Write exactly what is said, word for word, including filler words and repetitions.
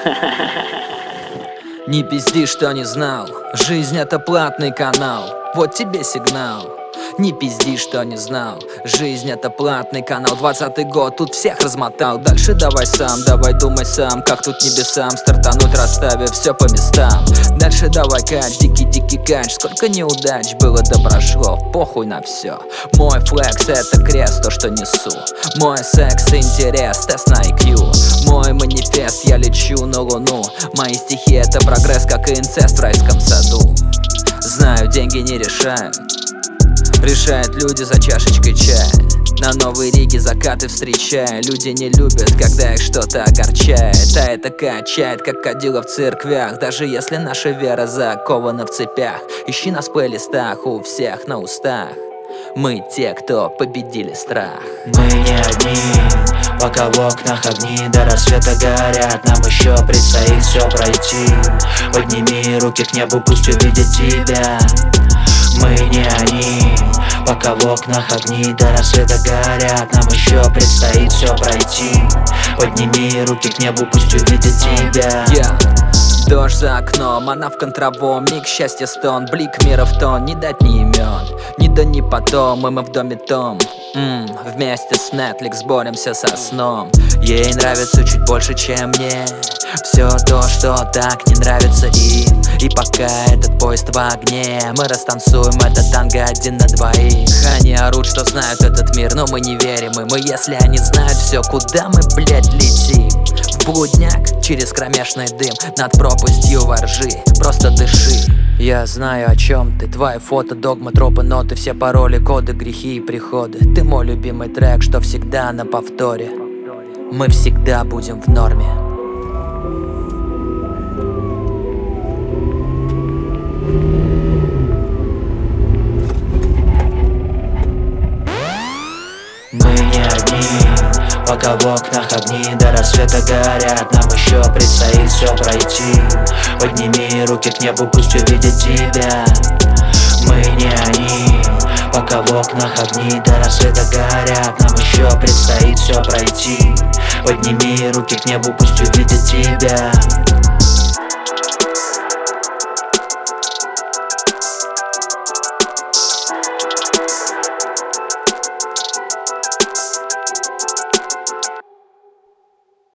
Не пизди, что не знал. Жизнь — это платный канал. Вот тебе сигнал. Не пизди, что не знал. Жизнь — это платный канал. Двадцатый год тут всех размотал. Дальше давай сам, давай думай сам, как тут небесам стартануть, расставив все по местам. Дальше давай кач, дикий-дикий кач. Сколько неудач было да прошло, похуй на все. Мой флекс — это крест, то, что несу. Мой секс — интерес, тест на ай кью. Мой манифест — я лечу на луну. Мои стихи — это прогресс, как и инцест в райском саду. Знаю, деньги не решают. Решают люди за чашечкой чая. На новой Риге закаты встречая. Люди не любят, когда их что-то огорчает. А это качает, как кадила в церквях. Даже если наша вера закована в цепях. Ищи нас в плейлистах, у всех на устах. Мы те, кто победили страх. Мы не одни, пока в окнах огни до рассвета горят. Нам еще предстоит все пройти. Подними руки к небу, пусть увидят тебя. Мы не они, пока в окнах огни до рассвета горят. Нам еще предстоит все пройти. Подними руки к небу, пусть увидят тебя. Yeah. Дождь за окном, она в контравом. Миг счастья стон, блик мира в тон. Не дать ни имен, ни до ни потом. И мы в доме том. М-м, Вместе с Netflix боремся со сном. Ей нравится чуть больше, чем мне. Все то, что так не нравится им. И пока этот поезд в огне, мы растанцуем это танго один на двоих. Они орут, что знают этот мир, но мы не верим им. И если они знают все, куда мы, блядь, летим? В блудняк, через кромешный дым, над пропастью воржи, просто дыши. Я знаю, о чем ты, твои фото, догмы, тропы, ноты, все пароли, коды, грехи и приходы. Ты мой любимый трек, что всегда на повторе. Мы всегда будем в норме. Мы не одни, пока в окнах огни до рассвета горят. Нам еще предстоит все пройти. Подними руки к небу, пусть увидят тебя. Мы не они, пока в окнах огни до рассвета горят. Нам еще предстоит все пройти. Подними руки к небу, пусть увидят тебя.